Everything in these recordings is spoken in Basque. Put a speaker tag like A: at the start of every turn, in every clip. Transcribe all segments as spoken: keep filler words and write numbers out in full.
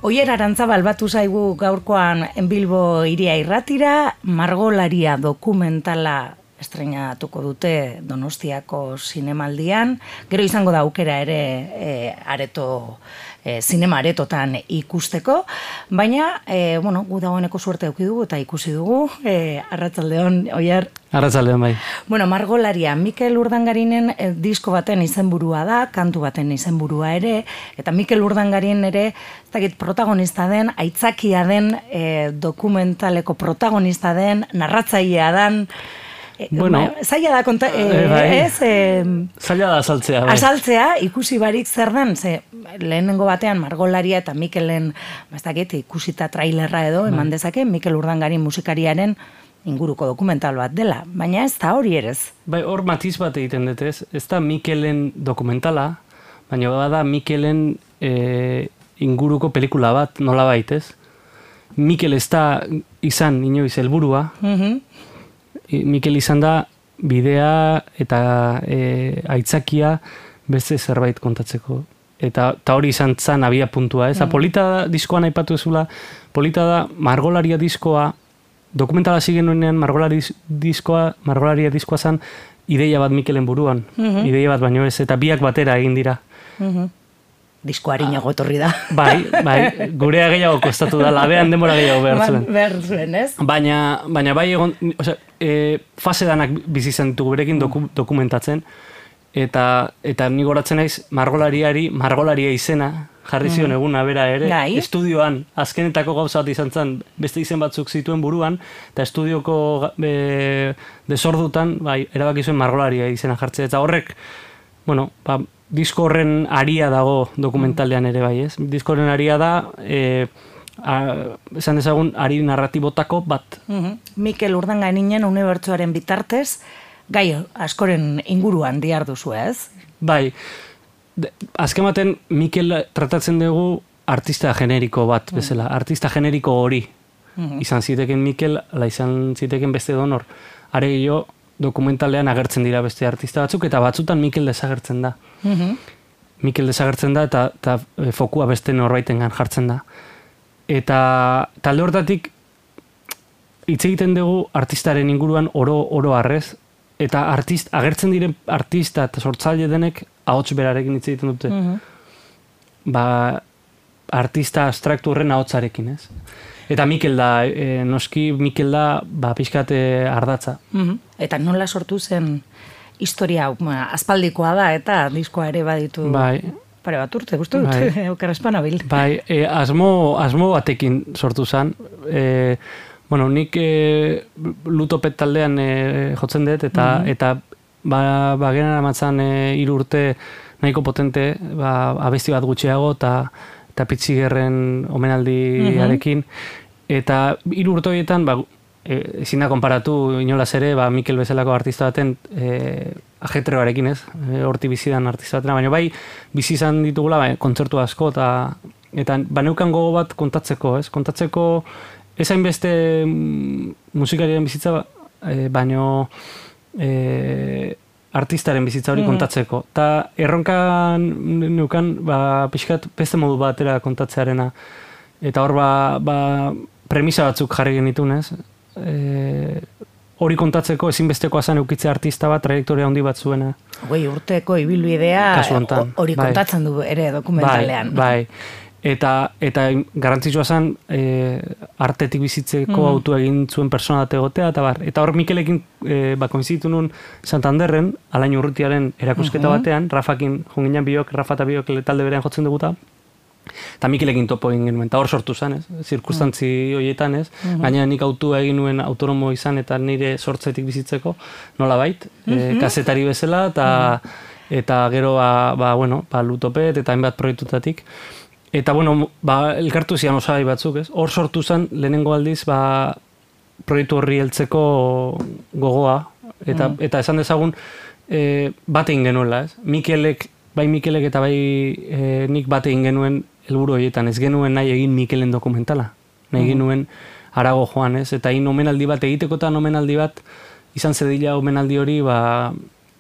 A: Oier Arantzabal batu zaigu gaurkoan Bilbo Hiria Irratira, Margolaria dokumentala estreinatuko dute Donostiako zinemaldian. Gero izango da aukera ere e, areto, e, zinema aretotan ikusteko, baina, e, bueno, gu dagoeneko suerte eduki dugu eta ikusi dugu. E, Arratsaldeon, Oier.
B: Arratsaldeon, bai.
A: Bueno, Margolaria, Mikel Urdangarinen e, disko baten izenburua da, kantu baten izenburua ere, eta Mikel Urdangarin ere, ez dakit protagonista den, aitzakia den, e, dokumentaleko protagonista den, narratzailea den,
B: Bueno,
A: zaila da konta, e,
B: e, bai.
A: ez? E,
B: zaila da azaltzea. Bai.
A: Azaltzea, ikusi barik zer den, ze lehenengo batean Margolaria eta Mikelen, ez dakit, ikusita trailerra edo, eman dezake, Mikel Urdangarin musikariaren inguruko dokumental bat dela, baina ez da hori ere ez.
B: Bai, hor matiz bat egiten dut ez, ez da Mikelen dokumentala, baina bada Mikelen e, inguruko pelikula bat, nola baitez. Mikel ez da izan inoiz helburua,
A: Mhm.
B: Mikel izan da bidea eta e, aitzakia beste zerbait kontatzeko. Eta, eta hori izan zan abia puntua, ez? Mm. Polita da, diskoan aipatu ezula, polita da Margolaria diskoa, dokumentala zigen nuenean Margolaria diskoa, Margolaria diskoa zan ideia bat Mikelen buruan, mm-hmm. ideia bat baino ez, eta biak batera egin dira.
A: Mm-hmm. Disko harinago etorri da.
B: Bai, bai, gurea gehiago kostatu da, labean denbora gehiago behar zuen.
A: Behar zuen, ez?
B: Baina, baina bai egon, osea, e, fase danak bizi zen ditugu berekin doku, dokumentatzen, eta, eta ni goratzen naiz Margolariari, Margolaria izena, jarri zion eguna bera ere,
A: Gai.
B: Estudioan, azkenetako gauza bat izan zen, beste izen batzuk zituen buruan, eta estudioko e, desordutan, bai, erabaki zuen Margolaria izena jartzea, eta horrek, bueno, ba, disko horren aria dago dokumentalean ere bai, ez? Disko horren aria da, e, a, esan dezagun, ari narratibotako bat.
A: Mm-hmm. Mikel Urdangarinen unibertsoaren bitartez, gai askoren inguruan diar duzu, ez?
B: Bai, de, azken baten Mikel tratatzen dugu artista generiko bat bezala, mm. artista generiko hori. Mm-hmm. Izan ziteken Mikel, ala izan ziteken beste donor. Are gehiago, dokumentalean agertzen dira beste artista batzuk, eta batzutan Mikel desagertzen da. Mm-hmm. Mikel desagertzen da, eta, eta fokua beste norbaitengan jartzen da. Eta talde hortatik, hitz egiten dugu artistaren inguruan oro, oro arrez, eta artist, agertzen diren artista eta sortzaile denek ahots berarekin hitz egiten dute. Mm-hmm. Ba, artista abstraktu horren ahotsarekin, ez? Eta Mikel da, e, noski Mikel da, ba, pixkat ardatza.
A: Mm-hmm. Eta nola sortu zen historia, ma, aspaldikoa da, eta diskoa ere baditu.
B: Bai.
A: Pare bat urte, guztu dut, bai. Euskaraspanabil.
B: Bai, e, asmo, asmo batekin sortu zen. E, bueno, nik e, Lutopet taldean e, jotzen dut, eta, mm-hmm. eta ba, ba genera matzan e, hiru urte nahiko potente, ba, abesti bat gutxiago, eta eta Pitzigerren omenaldiarekin, mm-hmm. eta hiru urte horietan, ba, e, ezin da konparatu inolaz ere, ba, Mikel bezalako artista baten e, ajetreoarekin, ez, e, horti bizidan artista batena, baina bai, bizi izan ditugula, ba, kontzertu asko, eta, eta ba, neukan gogo bat kontatzeko, ez, kontatzeko, ez hainbeste musikarien bizitza, e, baino, e, artistaren bizitza hori kontatzeko. Ta erronkan neukan, ba, pixkat beste modu batera kontatzearena. Eta hor, ba, ba, premisa batzuk jarri genitun, ez? E, hori kontatzeko ezinbestekoa zen eukitze artista bat, trajektoria handi bat zuena.
A: Hoi, urteko ibilbidea hori
B: bai.
A: Kontatzen du ere dokumentalean.
B: Bai, bai. Eta, eta garrantzitsua zen e, artetik bizitzeko mm. autu egin zuen persona bat egotea, eta bar. Eta hor Mikelekin e, ba, koinzitu nun Santanderren, alain urrutiaren erakusketa mm-hmm. batean, Rafakin jonginan biok, Rafa eta biok talde berean jotzen duguta, eta Mikelekin topo egin genuen, eta hor sortu zen, ez? Zirkustantzi mm. horietan, ez? Mm-hmm. Gaina nik autua egin nuen autonomo izan, eta nire sortzetik bizitzeko, nola bait, mm-hmm. e, kazetari bezala, eta, mm-hmm. eta gero, ba, ba, bueno, ba, Lutopet, eta hainbat proiektutatik. Eta, bueno, ba, elkartu zian osagai batzuk, ez? Hor sortu zen, lehenengo aldiz, ba, proiektu horri heltzeko gogoa. Eta, mm. eta esan dezagun, e, bate egin genuela, ez? Mikelek, bai Mikelek eta bai e, nik bate egin genuen helburu horietan. Ez genuen nahi egin Mikelen dokumentala. Nahi mm. genuen harago joan, ez? Eta egin omenaldi bat, egitekotan omenaldi bat, izan zedila omenaldi hori, ba,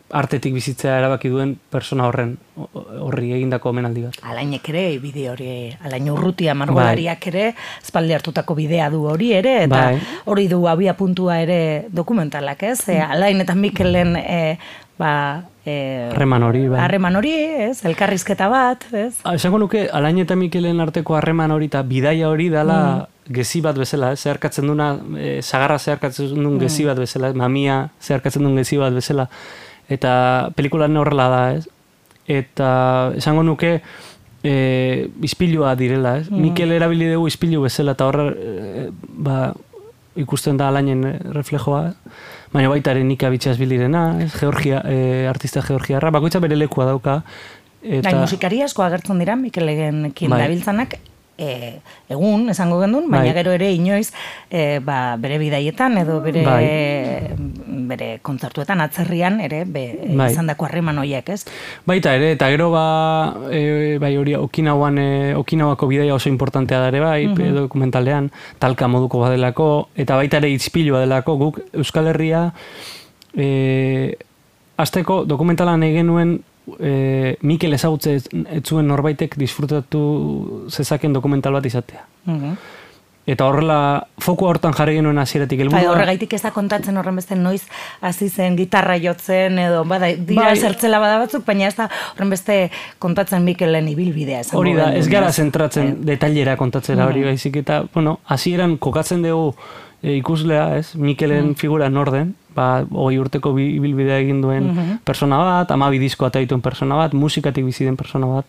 B: artetik bizitzea erabaki duen persona horren horri egindako omenaldi bat.
A: Alainek ere bide hori, Alain Urrutia margolariak ere espaldi hartutako bidea du hori ere, eta bai. Hori du abia puntua ere dokumentalak, ez? E, Alain eta Mikelen e, ba, e,
B: harreman hori, bai.
A: Harreman hori, ez? Elkarrizketa bat, ez?
B: Esango nuke, Alain eta Mikelen arteko harreman hori eta bidaia hori dala mm. gezi bat bezala, ez? Zeharkatzen duna, e, sagarra zeharkatzen duen mm. gezi bat bezala, mamia zeharkatzen duen gezi bat bezala, eta pelikulan horrela da, ez? Eta esango nuke e, ispilua direla, ez? Mm. Mikel erabili dugu ispilu bezala, eta horre e, ba, ikusten da Alainen reflejoa, baina baita ere Nika Bitxasbilirena, ez? Georgia, e, artista georgiarra, bakoitza bere lekua dauka.
A: Eta... Gai musikari asko agertzen dira, Mikelenekin bai. Dabiltzanak, E, egun, esango gendun, baina bai. Gero ere inoiz e, ba, bere bidaietan edo bere, bai. Bere kontzertuetan atzerrian ere be, bai. Izan dako harreman horiek, ez?
B: Baita ere, eta gero ba, e, bai hori Okinauan, e, Okinawako bidaia oso importantea da ere bai, uh-huh. dokumentalean, talka moduko badelako, eta baita ere itzpilua delako, guk Euskal Herria e, azteko dokumentalan egin nuen E, Mikel ezagutze ez zuen norbaitek disfrutatu zezaken dokumental bat izatea. Uh-huh. Eta horrela, foku hortan jarri genuen hasieratik helburua.
A: Bai, horregaitik ez da kontatzen horren beste noiz hasi zen gitarra jotzen edo bada dira bai. Zertzela bada batzuk, baina ez da horren beste kontatzen Mikelen ibilbidea esango.
B: Hori da, ez gara zentratzen eh. detailera kontatzera hori uh-huh. baizik eta, bueno, hasieran kokatzen dugu e, ikuslea, ez? Mikelen uh-huh. figura norden. Ba, hogei urteko ibilbidea egin duen uh-huh. persona bat, hamabi disko ataituen persona bat, musikatik bizi den persona bat.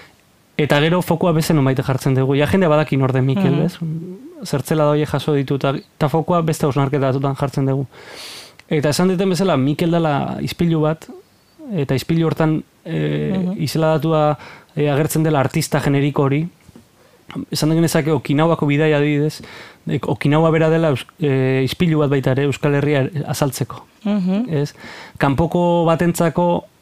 B: Eta gero fokua bezen omaite jartzen dugu. Ja jende badakin orden Mikel, uh-huh. bez? Zertzela da hori jaso ditu, eta fokua beste hausnarketa batutan jartzen dugu. Eta esan diten bezala, Mikel dela izpilu bat, eta izpilu hortan e, uh-huh. izela datua e, agertzen dela artista generiko hori. Esan den genezake Okinawako bidaia adibidez, Okinawa bera dela e, ispilu bat baita ere Euskal Herria azaltzeko. Uh-huh. Ez? Kanpoko batentzako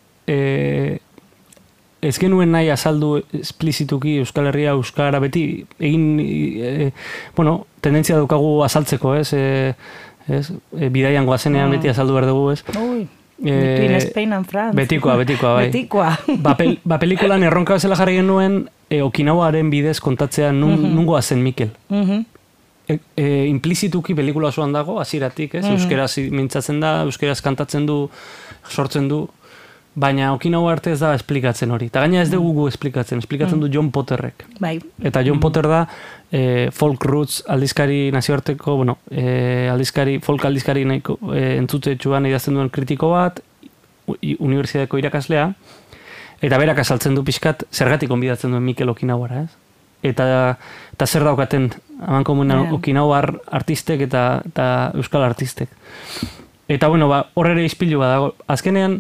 B: e, ez genuen nahi azaldu esplizituki Euskal Herria Euskara beti egin e, bueno, tendentzia daukagu azaltzeko, ez? E, ez? E, bidaian goazenean uh-huh. beti azaldu behar dugu, ez?
A: Ui. Between Spain and France.
B: Betikoa, betikoa, bai.
A: Betikoa.
B: Ba, pel, ba pelikulan erronka bezala jarri genuen e, Okinawaren bidez kontatzea nun, uh-huh. nungoa zen Mikel. Uh-huh. E, e, implizituki pelikula osoan dago, hasieratik, ez? Uh-huh. Euskeraz mintzatzen da, euskeraz kantatzen du, sortzen du, baina Okinawa arte ez da esplikatzen hori. Eta gaina ez dugu gu esplikatzen, esplikatzen uh-huh. du John Potterrek.
A: Bai.
B: Eta John uh-huh. Potter da e, folk roots aldizkari nazioarteko, bueno, e, aldizkari, folk aldizkari nahiko e, entzutetxuan idazten duen kritiko bat, unibertsitateko irakaslea, eta berak azaltzen du pixkat, zergatik onbidatzen duen Mikel Okinawara, ez? Eta, eta zer daukaten amankomunan yeah. Okinawar artistek eta, eta euskal artistek. Eta, bueno, ba, horre ere izpilu badago. Azkenean,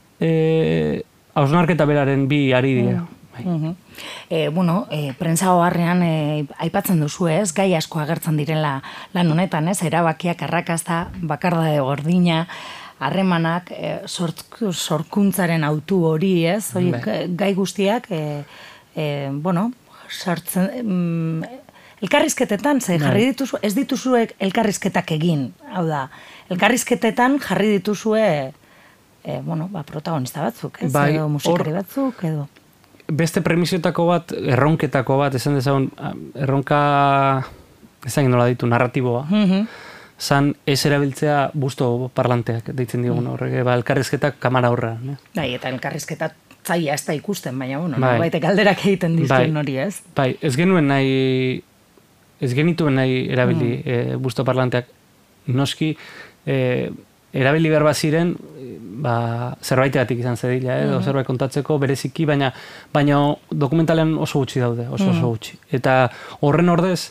B: eh, hausnarketa beraren bi ari dira.
A: Mm. Uh-huh. E, bueno, e, prentsa oharrean e, aipatzen duzu ez, gai asko agertzen direla lan honetan, ez, erabakiak, arrakasta, bakardade gordina, harremanak, e, sorkuntzaren autu hori, ez, hori, gai guztiak, e, e, bueno, sortzen, mm, elkarrizketetan, ze jarri dituzu, ez dituzuek elkarrizketak egin, hau da, elkarrizketetan jarri dituzue, e, bueno, ba, protagonista batzuk, ez, bai, edo musikari or... batzuk, edo...
B: Beste premisiotako bat, erronketako bat, esan dezagun, erronka, ezagin nola ditu, narratiboa, mm-hmm. zan ez erabiltzea busto parlanteak, deitzen digun mm. horrek, ba, elkarrizketak kamara horrean. Eh?
A: Bai, eta elkarrizketak zaila ez da ikusten, baina, bueno, bai. Baitek alderak egiten dizuen bai. Hori, ez?
B: Bai, ez genuen nahi, ez genituen nahi erabili mm. e, busto parlanteak, noski, e, erabili behar baziren, ba, zerbaiteatik izan zedila, eh? mm. zerbait kontatzeko bereziki, baina, baina dokumentalean oso gutxi daude, oso oso gutxi. Eta horren ordez,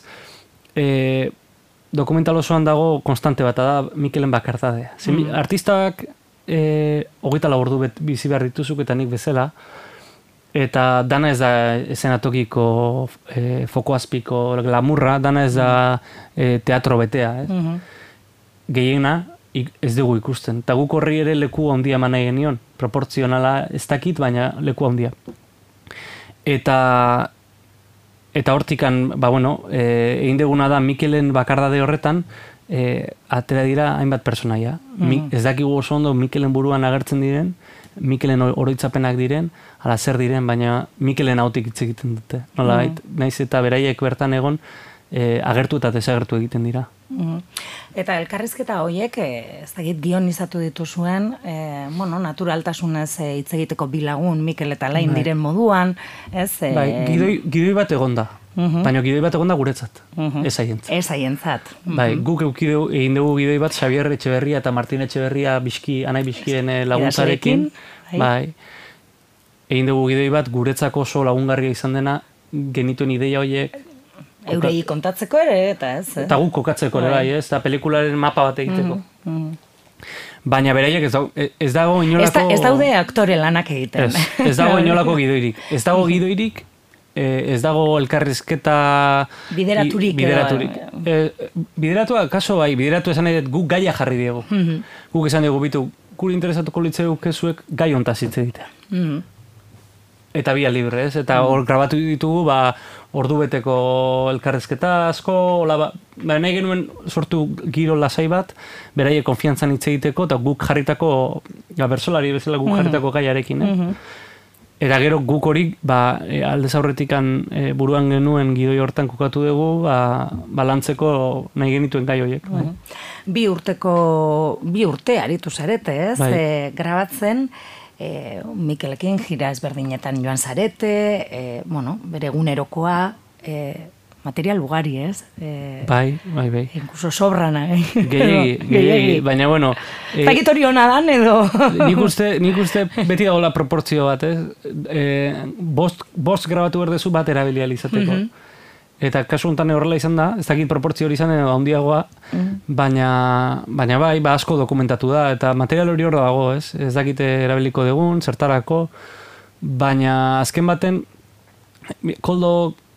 B: e, dokumental osoan dago konstante bat, da Mikelen bakardadea. Mm. Artistak e, hogeita lau ordu bizi behar dituzuk eta nik bezala, eta dana ez da esenatokiko e, fokoazpiko glamurra, dana ez da e, teatro betea. Eh? Mm-hmm. Gehiena, ez dugu ikusten. Eta guk horri ere leku handia eman nahi genion. Proportzionala ez dakit, baina leku handia. Eta eta hortikan, ba bueno, e, egin deguna da Mikelen bakardade horretan, e, atera dira hainbat personaia. Mm. Ez dakigu oso ondo Mikelen buruan agertzen diren, Mikelen oroitzapenak diren, ala zer diren, baina Mikelen hautik hitz egiten dute. Nola, mm. naiz eta beraiek bertan egon, e, agertu eta desagertu egiten dira.
A: Mm. Eta elkarrizketa horiek, e, ez dakit dionizatu dituzuen, e, bueno, naturaltasunez hitz egiteko bilagun Mikel eta Lain bai. Diren moduan, ez? E,
B: bai, gidoi, gidoi bat egon da. Uh-huh. Baina gidoi bat egon da guretzat, uh-huh. ez haientzat.
A: Ez haientzat. Uh-huh.
B: Bai, guk eukideu, egin dugu gidoi bat Xabier Etxeberria eta Martin Etxeberria biski, anai biskien laguntzarekin. Bai. bai. Egin dugu gidoi bat guretzako oso lagungarria izan dena, genituen ideia horiek.
A: Eurei kontatzeko ere, eta ez. Eh?
B: Eta guk kokatzeko ere, bai, ez? Eta pelikularen mapa bat egiteko. Uh-huh. Baina beraiek ez dago, ez dago inolako... Ez,
A: da, ez daude aktore lanak egiten.
B: Ez, ez dago inolako gidoirik. Ez dago gidoirik, ez dago elkarrizketa...
A: Bideraturik.
B: Bideraturik. E, bideratua, kaso bai, bideratu esan nahi guk gaia jarri diegu. Mm-hmm. Guk esan diegu, bitu, guri interesatuko litzeu kezuek gai ontaz hitz egitea. Mm-hmm. Eta bia libre, ez? Eta hor mm-hmm. grabatu ditugu, ba, ordu beteko elkarrizketa asko, hola, ba, ba, nahi genuen sortu giro lasai bat, beraie konfiantzan hitz egiteko, eta guk jarritako, ja, bersolari bezala guk jarritako gaiarekin, eh? Mm-hmm. Eta gero guk hori, ba, e, aldez aurretikan e, buruan genuen gidoi hortan kokatu dugu, ba, balantzeko nahi genituen gai horiek. Bai.
A: Bi urteko, bi urte aritu zarete, ez? Bai. E, grabatzen, e, Mikelekin jira ezberdinetan joan zarete, e, bueno, bere egunerokoa, e, material ugari, ez? E,
B: bai, bai, bai.
A: Incluso sobrana, eh?
B: Gehiagi, gehiagi, baina bueno...
A: E, Zagitori hona dan, edo?
B: nik, uste, nik uste beti dagoela proportzio bat, ez? E, bost, bost grabatu berdezu bat erabilia izateko. Mm-hmm. Eta kasu honetan horrela izan da, ez dakit proportzio hori izan edo handiagoa, mm-hmm. baina, baina bai, ba asko dokumentatu da, eta material hori hor dago, ez? Ez dakite erabiliko dugun, zertarako, baina azken baten, Koldo...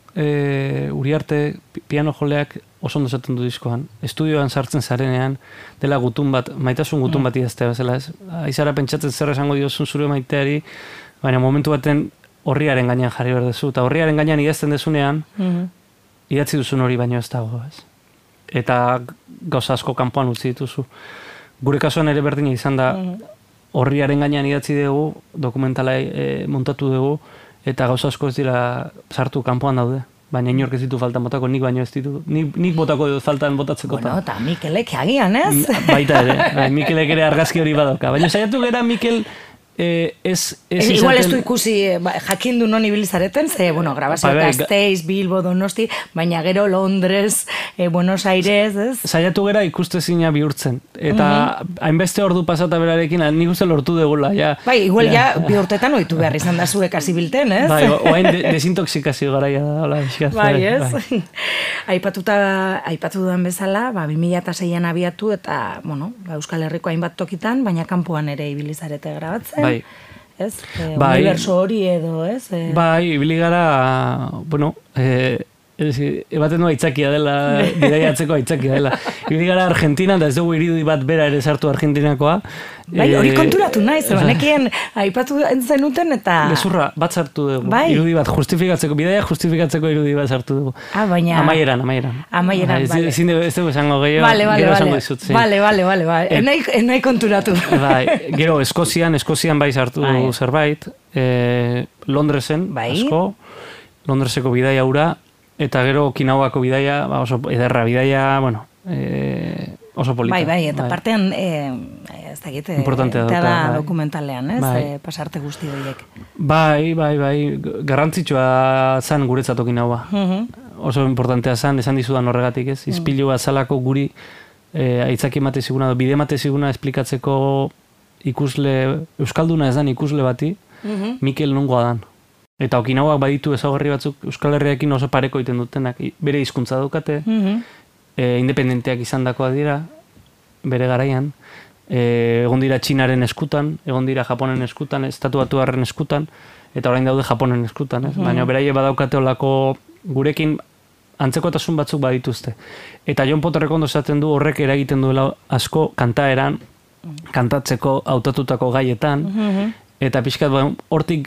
B: E, Uriarte piano joleak oso ondo esaten du diskoan. Estudioan sartzen zarenean, dela gutun bat, maitasun gutun bat idaztea bezala, ez? Aizara pentsatzen zer esango diozun zure maiteari, baina momentu baten horriaren gainean jarri behar dezu, eta horriaren gainean idazten dezunean, mm-hmm. idatzi duzun hori baino ez dago, ez? Eta gauza asko kanpoan utzi dituzu. Gure kasuan ere berdina izan da, horriaren gainean idatzi dugu, dokumentala e, montatu dugu, eta gauza asko ez dira sartu kanpoan daude. Baina inork ez ditu faltan botako, nik baino ez ditu. Nik, nik botako edo faltan botatzeko.
A: Bueno, eta Mikelek agian, ez?
B: Baita ere, Mikelek ere argazki hori badauka. Baina saiatu gera Mikel eh, ez... ez
A: e, igual ez du ikusi, ba, jakindu non ibilizareten, ze, bueno, grabazio ba, Gasteiz, Bilbo, Donosti, baina gero Londres, eh, Buenos Aires, ez?
B: Saiatu gera ikustezina bihurtzen. Eta mm-hmm. hainbeste ordu pasata berarekin, nik uste lortu degula, ja.
A: Bai, igual ja, ja bihurtetan oitu behar izan da zuek azibilten, ez?
B: Bai, oain de, desintoxikazio garaia da, hola, eskaz.
A: Bai, ez? Bai. Aipatuta, aipatu dudan bezala, ba, bi mila seian abiatu, eta, bueno, ba, Euskal Herriko hainbat tokitan, baina kanpoan ere ibilizarete grabatzen.
B: Bai.
A: Ez? E, bai. Universo hori edo, ez? E...
B: Bai, ibili gara, bueno, e, ebaten du aitzakia dela, bidaiatzeko aitzakia dela. Ibili gara Argentina, eta ez dugu irudi bat bera ere sartu Argentinakoa.
A: Bai, hori konturatu nahi, zeba, nekien aipatu zenuten eta...
B: Gezurra, bat sartu dugu,
A: bai.
B: Irudi bat justifikatzeko, bidaia justifikatzeko irudi bat sartu dugu.
A: Ah, baina...
B: Amaieran, amaieran.
A: Amaieran,
B: bale. Ezin ez dugu esango gehiago,
A: vale, vale,
B: gero
A: vale.
B: esango izut.
A: Bale, bale, bale, bale.
B: Et...
A: Enai, enai konturatu.
B: Bai, gero Eskozian, Eskozian bai sartu bai. Zerbait, e, Londresen, bai. Asko, Londreseko bidaia hura, eta gero Okinawako bidaia, ba, oso ederra bidaia, bueno, e, oso polita.
A: Bai, bai, eta bai. Partean, e, ez da egite,
B: importantea
A: eta da
B: bai.
A: Dokumentalean, ez, bai. E, pasarte guzti horiek.
B: Bai, bai, bai, garrantzitsua zan guretzat Okinawa. Uh-huh. Oso importantea zan, esan dizudan horregatik, ez, izpilu bat zalako guri e, aitzaki emate ziguna, bide emate ziguna esplikatzeko ikusle, euskalduna ez dan ikusle bati, uh-huh. Mikel nongoa dan. Eta Okinawak baditu ezaugarri batzuk Euskal Herriakin oso pareko egiten dutenak, bere hizkuntza daukate, mm-hmm. e, independenteak izandakoa dira, bere garaian, e, egon dira Txinaren eskutan, egon dira Japonen eskutan, Estatu Batuarren eskutan, eta orain daude Japonen eskutan, ez? Mm-hmm. Baina beraie badaukate olako gurekin antzekotasun batzuk badituzte. Eta Jon Potorrek ondo esaten du horrek eragiten duela asko kantaeran, kantatzeko hautatutako gaietan, mm-hmm. Eta pixkat, hortik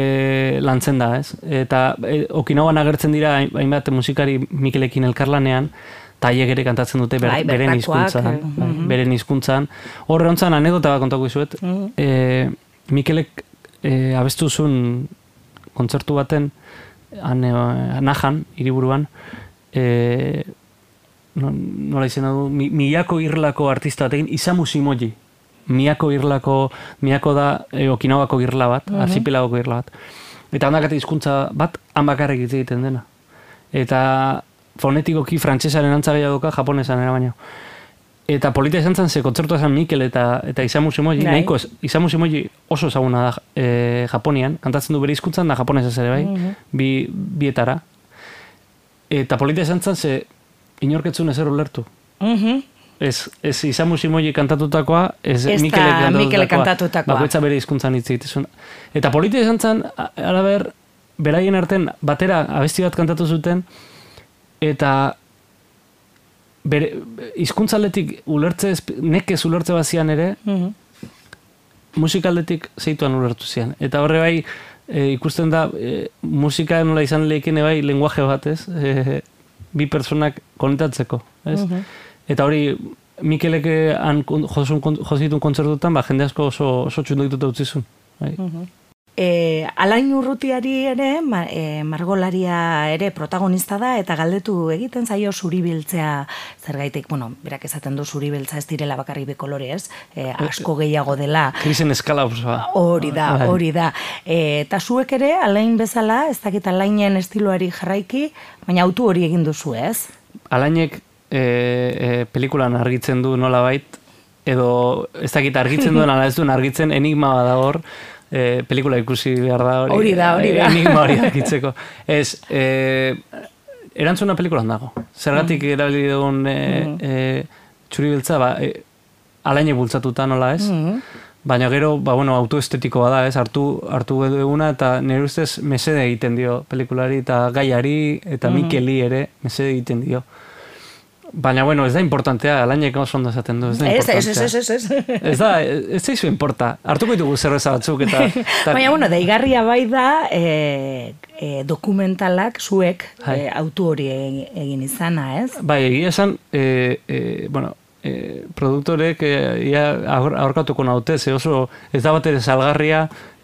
B: e, lantzen da, ez? Eta e, Okinawan agertzen dira, hainbat musikari Mikelekin elkarlanean, taiek ere kantatzen dute ber,
A: bai,
B: beren hizkuntzan,
A: eh,
B: bai,
A: mm-hmm.
B: beren hizkuntzan. Horre hontzan anekdota bat kontako izuet.
A: Mm-hmm.
B: E, Mikelek e, abestu zuen kontzertu baten han, e, Najan, hiriburuan, e, no, nola izena du, mi, Miyako irlako artista batekin, Isamu Shimoji. Miyako irlako, Miyako da e, Okinawako irla bat, mm-hmm. archipelagoko irla bat. Eta handakate hizkuntza bat, han bakarrik hitz egiten dena. Eta fonetikoki frantsesaren antza gehiagoka, japonesan era baino. Eta polita izan zen, ze kontzertua zen Mikel eta, eta Isamu Shimoji,
A: bai.
B: nahiko, Isamu Shimoji oso ezaguna da e, Japonian, kantatzen du bere hizkuntzan da japonesez ere bai, mm-hmm. bi, bietara. Eta polita izan zen, ze inorketzun ezer ulertu.
A: Mm-hmm.
B: Ez, ez Isamu Shimoji kantatutakoa, ez Mikele kantatutakoa.
A: Mikele kantatutakoa.
B: Bakoitza bere hizkuntzan hitz egiten. Eta polita izan zen, alaber, beraien arten batera abesti bat kantatu zuten, eta bere hizkuntzaletik ulertze, nekez ulertze bazian ere, mm-hmm. musikaldetik zeituan ulertu zian. Eta horre bai, e, ikusten da, e, musika nola izan lehikene bai, lenguaje bat, ez? E, bi personak konetatzeko, ez? Mm-hmm. Eta hori, Mikelek han jozitun kontzertutan, ba, jende asko oso, oso txundu dituta utzizun. Bai.
A: Mm-hmm. E, Alain Urrutiari ere, ma, e, margolaria ere protagonista da, eta galdetu egiten zaio zuribiltzea zergaitik, bueno, berak esaten du zuribiltza ez direla bakarri bekolore, ez? E, asko gehiago dela.
B: Krisen eskala osoa.
A: Hori da, hori da. E, eta zuek ere, Alain bezala, ez dakit Alainen estiloari jarraiki, baina autu hori egin duzu, ez?
B: Alainek e, e, pelikulan argitzen du nolabait, edo ez dakit argitzen duen ala ez duen argitzen enigma da hor, E, pelikula ikusi behar da hori.
A: Hori da, hori da.
B: Enigma hori argitzeko. Ez, e, erantzuna pelikulan dago. Zergatik mm. erabili dugun e, mm. e, txuribiltza, ba, e, Alainek bultzatuta nola ez. Mm. Baina gero, ba, bueno, autoestetikoa da ez, hartu, hartu eguna, eta nire ustez mesede egiten dio pelikulari, eta gaiari, eta mm. Mikeli ere mesede egiten dio. Baina, bueno, ez da importantea, Alainek oso ondo esaten du, ez da importantea.
A: Ez, ez, ez, ez.
B: Ez da, ez da izu importa. Hartuko ditugu zerreza batzuk eta... Ta...
A: Baina, bueno, deigarria bai da e, e, dokumentalak zuek e, autu hori egin izana, ez? Bai,
B: egia esan, e, e, bueno, e, produktorek e, ia aurkatuko naute, ze oso ez da bat ere salgarria,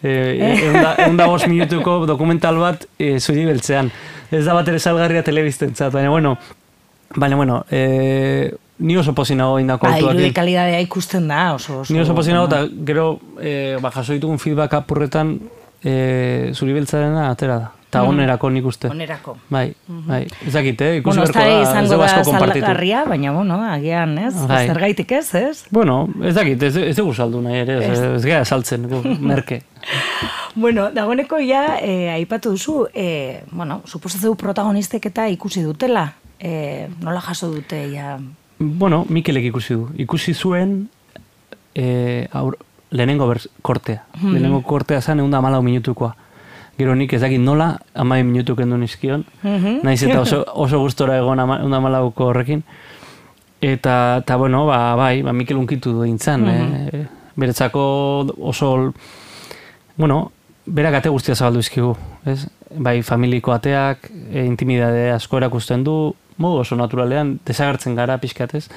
B: egun da bost minutuko dokumental bat e, zuri beltzean. Ez da bat ere salgarria telebiztentzat, baina, bueno... Baina, bueno, e, ni oso pozinago indako autuak.
A: Irudi kalidadea ikusten da, oso oso.
B: Ni oso pozinago, eta gero, e, ba, jaso ditugun feedback apurretan e, zuri beltzarena atera da. Eta mm. onerako nik uste.
A: Onerako.
B: Bai, bai. Ez dakit, eh? Ikusi
A: bueno,
B: berko da,
A: ez dugu asko kompartitu. Salgarria, baina, bueno, agian, ez? Bai. Zergaitik ez, ez?
B: Bueno, ez dakit, ez, ez dugu saldu nahi ere, ez, ez gara saltzen, merke.
A: Bueno, dagoeneko ja, eh, aipatu duzu, eh, bueno, suposatzeu protagonistek eta ikusi dutela. E, nola jaso dute ja?
B: Bueno, Mikelek ikusi du. Ikusi zuen e, aur, lehenengo berz, kortea. Hmm. Lehenengo kortea zen egun da amalau minutukoa. Gero nik ez dakit nola amain minutuk endu nizkion. Hmm. Naiz eta oso, oso gustora egon egun da amalauko horrekin. Eta, eta bueno, ba, bai, ba, Mikel unkitu du dintzen. Hmm. E, beretzako oso, bueno, berak ate guztia zabaldu izkigu. Ez? Bai, familiko ateak, e, intimidade asko erakusten du, modu oso naturalean, desagertzen gara pixkatez.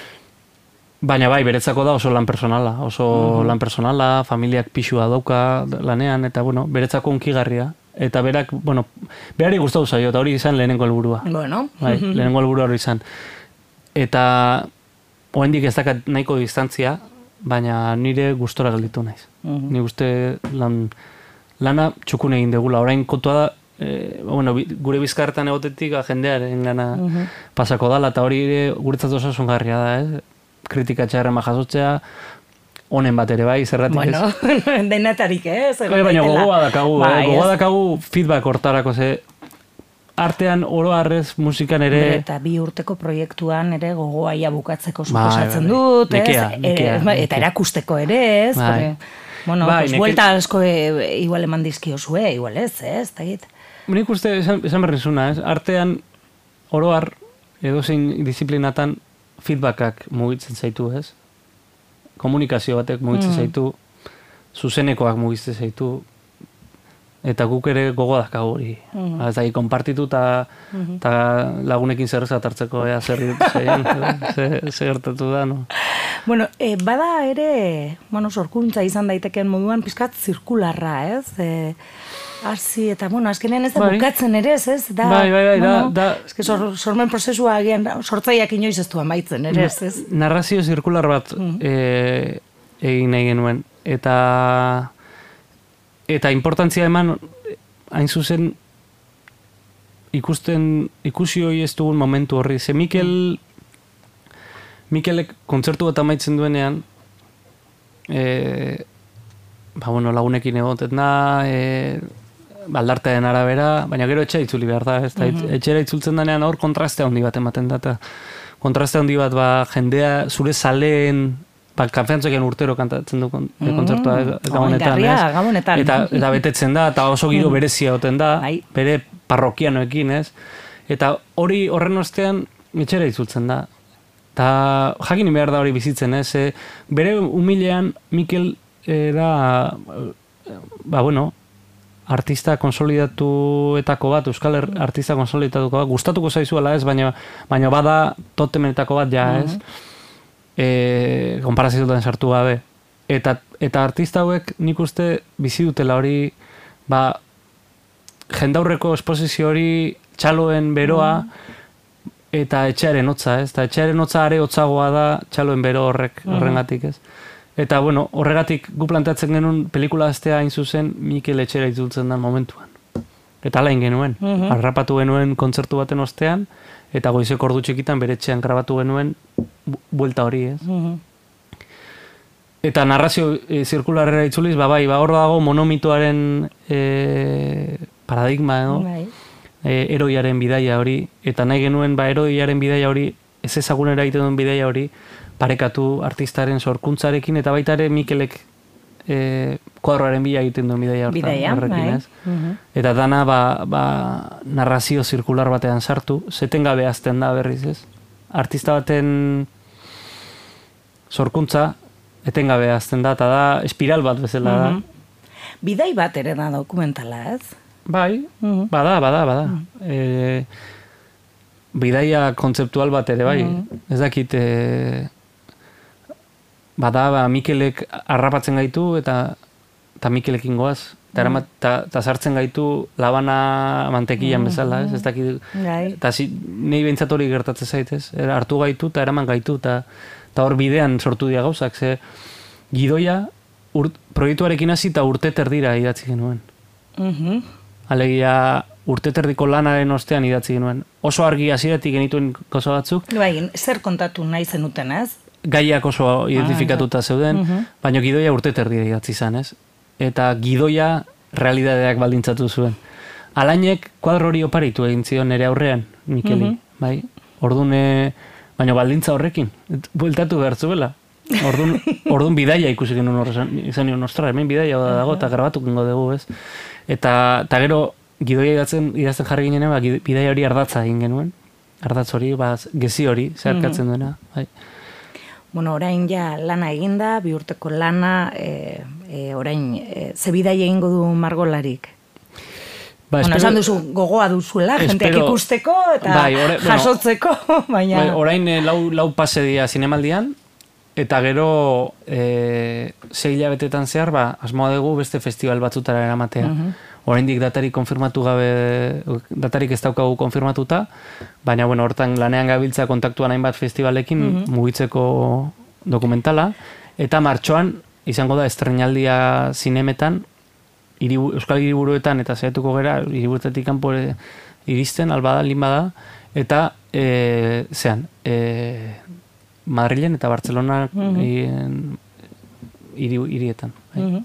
B: Baina bai, beretzako da oso lan personala, oso uh-huh. lan personala, familiak pixua dauka lanean, eta bueno, beretzako unkigarria. Eta berak, bueno, berari gustatu zaio, eta hori izan lehenengo helburua.
A: Bueno.
B: Bai, lehenengo helburua hori izan. Eta oraindik ez dakat nahiko distantzia, baina nire gustora gelditu naiz. Uh-huh. Ni uste lan... Lana txukun egin degula, orain kontua da, e, bueno, gure bizkarretan egotetik jendearen gana uh-huh. pasako dala, eta hori guretzat oso osungarria da, ez? Kritika txarren jasotzea, honen bat ere bai, zerratik
A: bueno, ez? Bueno, denetarik ez?
B: Bai, baina gogoa dakagu, ba, eh? gogoa dakagu feedback hortarako, ze artean oro harrez musikan ere...
A: Bere, eta bi urteko proiektuan ere gogoaia bukatzeko suposatzen ba, dut, ez? Nekea, nekea, e, nekea. Eta erakusteko ere, ez? Bai. Bueno, bai, pues vuelta neke... asko e, igual eman dizkiozue, igual ez, ez, eta git.
B: Nik uste, esan, esan berrizuna, ez? Artean, oroar, edozein disiplinatan feedbackak mugitzen zaitu, ez? Komunikazio batek mugitzen mm. zaitu, zuzenekoak mugitzen zaitu, eta guk ere gogo dakagu hori. Mm. Ez da, konpartitu eta mm-hmm. lagunekin zer zatartzeko, ea, zer gertatu da, no?
A: Bueno, e, bada ere, bueno, sorkuntza izan daitekeen moduan, pizkat zirkularra, ez? E, hasi eta, bueno, azkenean ez da bai. Bukatzen ere, ez? ez? Da,
B: bai, bai, bai,
A: bueno,
B: da, da.
A: Eske sor, sormen prozesua agian, sortzaiak inoiz ez du amaitzen, ere, ez? ez?
B: Narrazio zirkular bat mm. e, egin nahi genuen, eta eta importantzia eman, hain zuzen, ikusten, ikusi hori ez dugun momentu horri. Ze Mikel, Mikelek kontzertu bat amaitzen duenean, e, ba, bueno, lagunekin egotet na, e, baldartearen arabera, baina gero etxea itzuli behar da, ez da, mm-hmm. etxera itzultzen denean hor kontraste handi bat ematen da, eta kontraste handi bat, ba, jendea, zure zaleen, ba, kanfeantzoken urtero kantatzen du mm, kontzertua gabonetan, ez?
A: Gabonetan.
B: Eta, eta betetzen da, eta oso giro berezia goten da, Ai. bere parrokianoekin, ez? Eta hori horren ostean, etxera itzultzen da. Eta jakin behar da hori bizitzen, ez? E, bere humilean, Mikel era, ba, bueno, artista konsolidatuetako bat, euskal artista konsolidatuko bat, gustatuko zaizuela, ez? Baina, baina bada totemenetako bat, ja, ez? Mm-hmm. E, konparazioetan sartu gabe. Eta, eta artista hauek nik uste bizi dutela hori, ba, jendaurreko esposizio hori txaloen beroa eta etxearen hotza, ez? Eta etxearen hotza are hotzagoa da txaloen bero horrek horrengatik, ez? Eta, bueno, horregatik gu planteatzen genuen pelikula aztea hain zuzen Mikel etxera itzultzen da momentuan. Eta alain genuen. Mm-hmm. Harrapatu genuen kontzertu baten ostean, eta goizeko ordu txikitan bere etxean grabatu genuen buelta hori, ez? Mm-hmm. Eta narrazio e, zirkularrera itzuliz, ba bai, ba hor dago monomitoaren e, paradigma, edo, e, eroiaren bidaia hori, eta nahi genuen, ba eroiaren bidaia hori, ez ezagunera egiten duen bidaia hori, parekatu artistaren sorkuntzarekin, eta baita ere Mikelek e, kuadroaren bila egiten duen bidaia hortan.
A: Bidaia, bai.
B: Mm-hmm. Eta dana, ba, ba, narrazio zirkular batean sartu, zetengabe azten da berriz, ez? Artista baten sorkuntza, etengabe azten da, eta da espiral bat bezala da.
A: Mm-hmm. Bidai bat ere da dokumentala, ez?
B: Bai, mm-hmm. bada, bada, bada. Mm-hmm. E, bidaia kontzeptual bat ere, bai. Mm-hmm. Ez dakit, e, bada, ba, Mikelek harrapatzen gaitu, eta, eta Mikelekin goaz. Eta mm-hmm. sartzen gaitu labana mantekian bezala, ez? Ez dakit, eta zi, nahi behintzat hori gertatzen zaitez. Er, hartu gaitu, eta eraman gaitu, eta eta hor bidean sortu dira gauzak, ze gidoia urt, proiektuarekin hasi eta urte terdira idatzi genuen. Mm-hmm. Alegia urte terdiko lanaren ostean idatzi genuen. Oso argi hasieratik genituen gauza batzuk.
A: Bai, zer kontatu nahi zenuten, ez?
B: Gaiak oso identifikatuta zeuden, mm-hmm. baina gidoia urte terdira idatzi zan, ez? Eta gidoia realidadeak baldintzatu zuen. Alainek kuadro hori oparitu egin zion nire aurrean, Mikeli, mm-hmm. bai? Ordune... Baina baldintza horrekin, bueltatu behar zuela. Orduan, orduan bidaia ikusi genuen horrezan, izan nion, ostra, hemen bidaia dago eta grabatu gengo dugu, ez? Eta, eta gero, gidoia idazten, idazten jarri ginen, ba, bidaia hori ardatza egin genuen. Ardatz hori, ba, gezi hori, zeharkatzen mm-hmm. duena. Bai.
A: Bueno, orain ja lana eginda, bi urteko lana, e, e, orain, e, ze bidaia egingo du margolarik? Ba, bueno, esan duzu gogoa duzuela, jenteak ikusteko eta bai, ore, bueno, jasotzeko, baina...
B: Bai, orain eh, lau, lau pase dira zinemaldian, eta gero eh, sei hilabetetan zehar, ba, asmoa dugu beste festival batzutara eramatea. Uh-huh. Oraindik datarik konfirmatu gabe, datarik ez daukagu konfirmatuta, baina bueno, hortan lanean gabiltza kontaktuan hainbat festivalekin uh-huh. mugitzeko dokumentala, eta martxoan izango da estreinaldia zinemetan, Iribu, Euskal Hiriburuetan eta saiatuko gera, hiriburuetatik kanpo iristen, albada, linbada, eta e, zean, e, Madrilen eta Bartzelona mm-hmm. hirietan. Mm-hmm.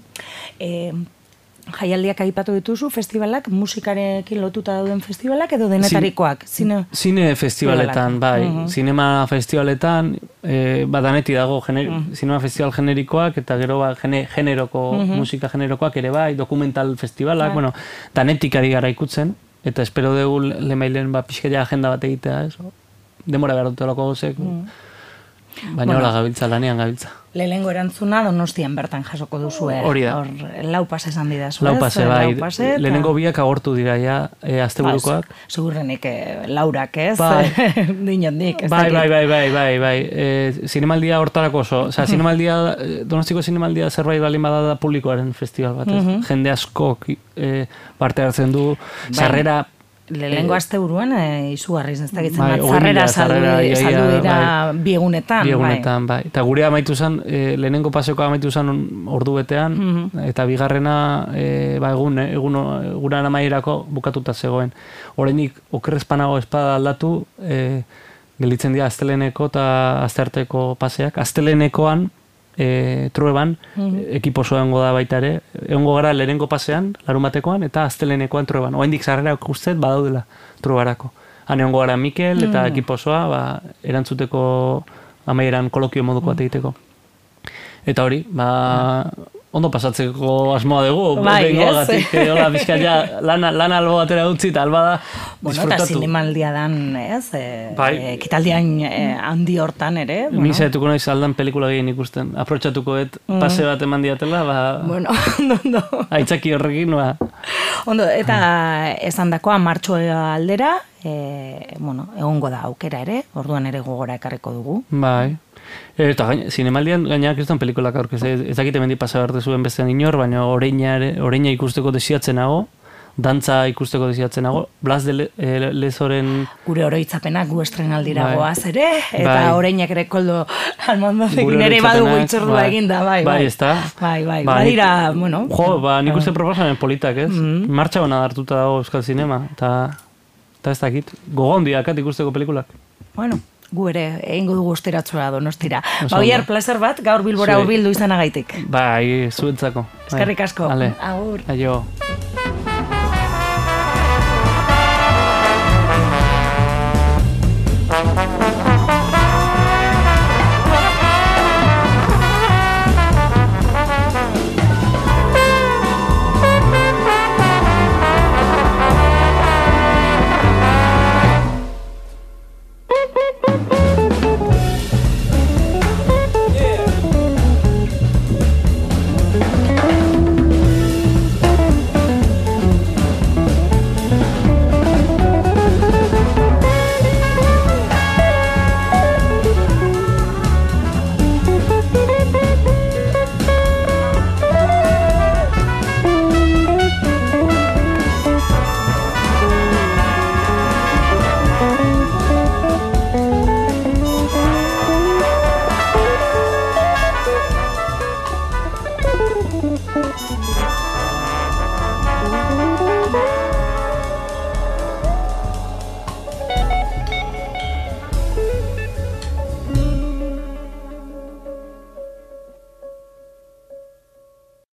A: E, jaialdiak aipatu dituzu, festivalak, musikarekin lotuta dauden festivalak edo denetarikoak? Zine,
B: Zine festivaletan, bai. Mm-hmm. Zinema festivaletan, e, badaneti dago gener, mm-hmm. zinema festival generikoak, eta gero ba, gene, generoko, mm-hmm. musika generokoak ere bai, dokumental festivalak, mm-hmm. bueno, danetik ari gara ikutzen, eta espero dugu lemailen ba, pixkaia agenda bat egitea, ez? Demora behar dutelako gozek. Mm-hmm. Baina
A: Bueno.
B: hola gabiltza, lanean gabiltza.
A: Lehenengo erantzuna Donostian bertan jasoko duzue.
B: Hori da.
A: Hor, lau pase esan didazu,
B: Lau
A: ez?
B: pase, bai.
A: Lau pase, eta-
B: Lehenengo biak agortu dira, ja, e, asteburukoak.
A: Ba, segurrenik eh, laurak, ez?
B: Bai.
A: Dinondik, ez
B: Bai,
A: dakit.
B: bai, bai, bai, bai, bai. E, zinemaldia hortarako oso. Osea, zinemaldia, Donostiko zinemaldia zerbait balin bada da publikoaren festival bat, ez? Jende askok e, parte hartzen du, sarrera.
A: Lehenengo asteburuan e, izugarriz ez dakitzen
B: Bai,
A: bat,
B: hogei
A: zarrera
B: mila
A: saldu,
B: sarrera, ia, ia,
A: saldu dira
B: bai.
A: biegunetan.
B: Biegunetan, bai. Eta gure amaitu zen, e, lehenengo paseko amaitu zen ordu betean, eta bigarrena, e, ba, egun, eh, egun, egunan amaierako bukatuta zegoen. Horrenik, okerrezpanago espada aldatu, e, gelditzen dira asteleneko eta astearteko paseak. Astelenekoan, e, trueban, ekipo osoa egongo da baita ere, egongo gara lehenengo pasean, larumatekoan, eta astelenekoan trueban. Oendik sarrera ustez badaudela truebarako. Han egongo gara Mikel eta ekipo osoa, ba, erantzuteko amaieran kolokio moduko bat egiteko. Eta hori, ba, ondo pasatzeko asmoa dugu,
A: Bai,
B: bengoagatik,
A: ez?
B: hola, bizkat ja, lana, lana albo batera utzi, eta alba da,
A: Bueno, eta
B: disfrutatu.
A: zinemaldia dan, ez? E,
B: Bai.
A: e, kitaldian e, handi hortan ere.
B: Ni
A: Bueno,
B: zaituko naiz aldan pelikula gehien ikusten. Aprotxatuko et pase bat eman diatela, ba,
A: bueno, ondo, ondo.
B: aitzaki horrekin, ba,
A: Ondo, eta esan dakoa martxo aldera, e, bueno, egongo da aukera ere, orduan ere gogora ekarriko dugu.
B: bai. E, eta gaina, zinemaldian gainak ez pelikulak aurkez, ez, ez dakite mendi pasa behar zuen bestean inor, baina oreina, ere- oreina ikusteko desiatzenago, dantza ikusteko desiatzenago, Blas de Le, e, Lezoren
A: Gure oroitzapenak gu estrenaldira
B: Bai.
A: goaz ere, eta
B: Bai.
A: oreinak ere koldo almondozekin
B: gure
A: ere badugu
B: oroitzapenak,
A: itzordua
B: bai.
A: eginda, bai, bai.
B: Bai, ezta?
A: Bai, bai,
B: Ba,
A: badira,
B: nik-
A: bueno.
B: Jo, ba, nik uste proposamen politak, ez? Martxa hona hartuta dago Euskal Zinema, eta, eta ez dakit, gogon diakat ikusteko pelikulak.
A: Bueno, gu ere egingo dugu osteratzua Donostira.
B: Oso
A: Ba, Oier,
B: ondo.
A: placer bat, gaur Bilbora
B: Zuei.
A: hurbildu izanagaitik.
B: Bai, zuentzako. Bai.
A: Eskerrik asko.
B: Ale.
A: Agur.
B: Aio.
C: Thank you.